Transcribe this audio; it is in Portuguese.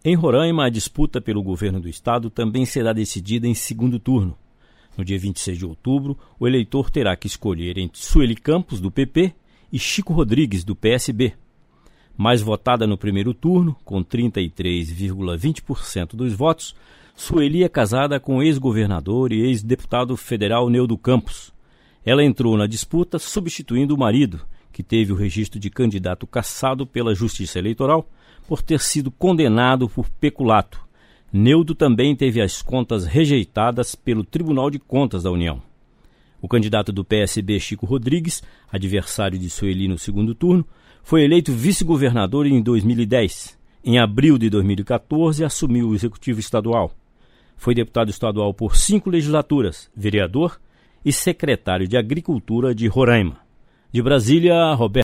Em Roraima, a disputa pelo governo do estado também será decidida em segundo turno. No dia 26 de outubro, o eleitor terá que escolher entre Sueli Campos, do PP, e Chico Rodrigues, do PSB. Mais votada no primeiro turno, com 33,20% dos votos, Sueli é casada com o ex-governador e ex-deputado federal Neudo Campos. Ela entrou na disputa substituindo o marido, que teve o registro de candidato cassado pela Justiça Eleitoral por ter sido condenado por peculato. Neudo também teve as contas rejeitadas pelo Tribunal de Contas da União. O candidato do PSB, Chico Rodrigues, adversário de Sueli no segundo turno, foi eleito vice-governador em 2010. Em abril de 2014, assumiu o executivo estadual. Foi deputado estadual por 5 legislaturas, vereador e secretário de Agricultura de Roraima. De Brasília, Roberto.